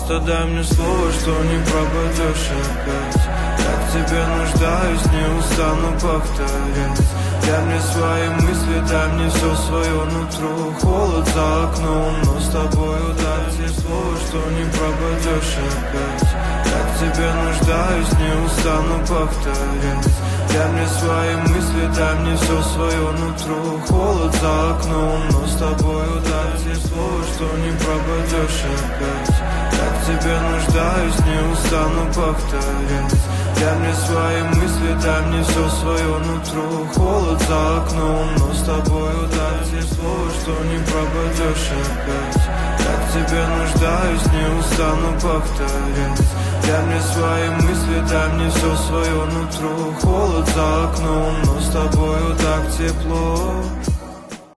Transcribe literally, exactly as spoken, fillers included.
Просто дай мне слово, что не пропадешь опять. Я к тебе нуждаюсь, не устану повторять. Дай мне свои мысли, дай мне все свое нутро. Холод за окном, но с тобою дай мне слово, что не пропадешь опять. Я к тебе нуждаюсь, не устану повторять. Дай мне свои мысли, дай мне все свое нутро. Холод за окном, но с тобою дай мне слово, что не пропадешь опять. Я к тебе нуждаюсь, не устану повторять. Дай мне свои мысли, дай мне все свое нутро. Холод за окном, но с тобою дай мне слово, что не пропадешь опять. Я к тебе нуждаюсь, не устану повторять. Дай мне свои мысли, дай мне все свое нутро. Холод за окном, но с тобою так тепло.